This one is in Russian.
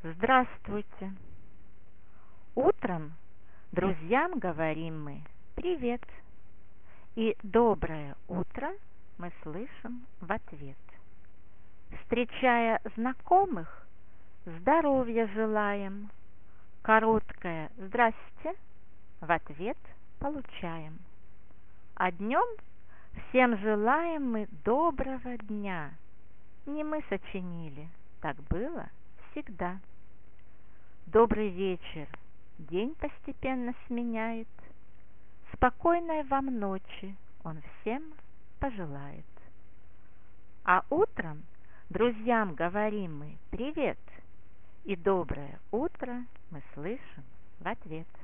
Здравствуйте. Утром друзьям говорим мы «Привет». И «Доброе утро» мы слышим в ответ. Встречая знакомых, здоровья желаем. Короткое «Здрасте» в ответ получаем. А днем всем желаем мы доброго дня. Не мы сочинили, так было всегда. Добрый вечер, день постепенно сменяет. Спокойной вам ночи он всем пожелает. А утром друзьям говорим мы «Привет», и доброе утро мы слышим в ответ.